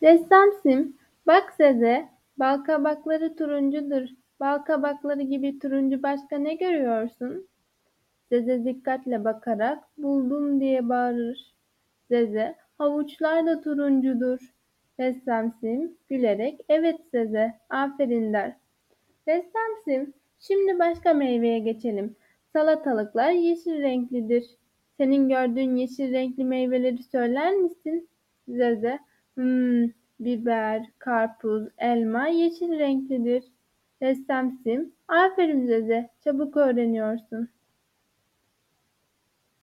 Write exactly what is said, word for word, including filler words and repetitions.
Ressam Sim, bak Zeze, balkabakları turuncudur. Balkabakları gibi turuncu başka ne görüyorsun? Zeze dikkatle bakarak buldum diye bağırır. Zeze, havuçlar da turuncudur. Ressam Sim gülerek evet Zeze, aferin der. Ressam Sim, şimdi başka meyveye geçelim. Salatalıklar yeşil renklidir. Senin gördüğün yeşil renkli meyveleri söyler misin? Zeze, hmm, biber, karpuz, elma yeşil renklidir. Ressam Sim, aferin Zeze, çabuk öğreniyorsun.